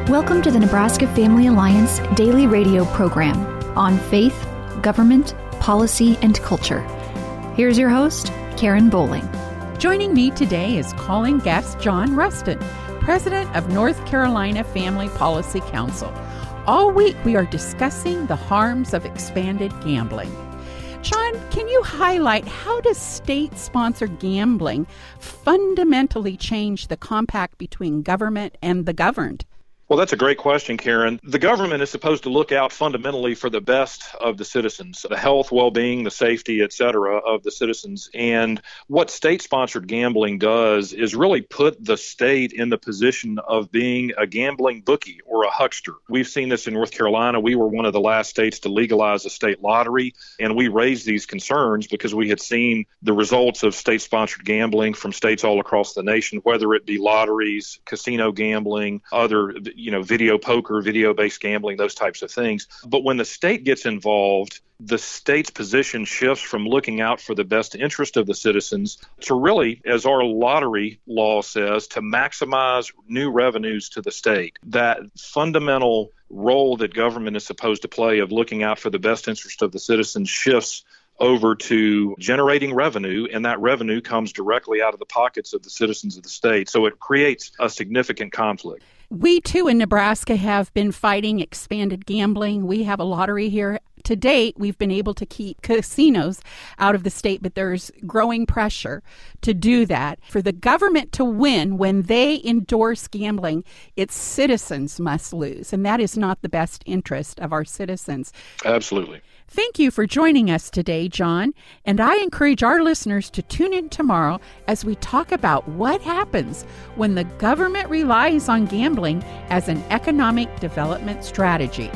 Welcome to the Nebraska Family Alliance daily radio program on faith, government, policy, and culture. Here's your host, Karen Bowling. Joining me today is calling guest John Rustin, President of North Carolina Family Policy Council. All week we are discussing the harms of expanded gambling. John, can you highlight how does state-sponsored gambling fundamentally change the compact between government and the governed? Well, that's a great question, Karen. The government is supposed to look out fundamentally for the best of the citizens, the health, well-being, the safety, et cetera, of the citizens. And what state-sponsored gambling does is really put the state in the position of being a gambling bookie or a huckster. We've seen this in North Carolina. We were one of the last states to legalize a state lottery, and we raised these concerns because we had seen the results of state-sponsored gambling from states all across the nation, whether it be lotteries, casino gambling, other video poker, video-based gambling, those types of things. But when the state gets involved, the state's position shifts from looking out for the best interest of the citizens to really, as our lottery law says, to maximize new revenues to the state. That fundamental role that government is supposed to play of looking out for the best interest of the citizens shifts over to generating revenue, and that revenue comes directly out of the pockets of the citizens of the state. So it creates a significant conflict. We, too, in Nebraska have been fighting expanded gambling. We have a lottery here. To date, we've been able to keep casinos out of the state, but there's growing pressure to do that. For the government to win when they endorse gambling, its citizens must lose, and that is not the best interest of our citizens. Absolutely. Thank you for joining us today, John, and I encourage our listeners to tune in tomorrow as we talk about what happens when the government relies on gambling as an economic development strategy.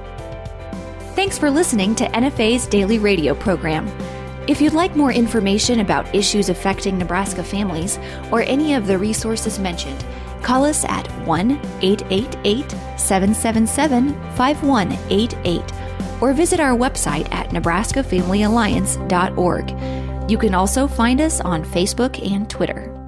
Thanks for listening to NFA's daily radio program. If you'd like more information about issues affecting Nebraska families or any of the resources mentioned, call us at 1-888-777-5188 or visit our website at nebraskafamilyalliance.org. You can also find us on Facebook and Twitter.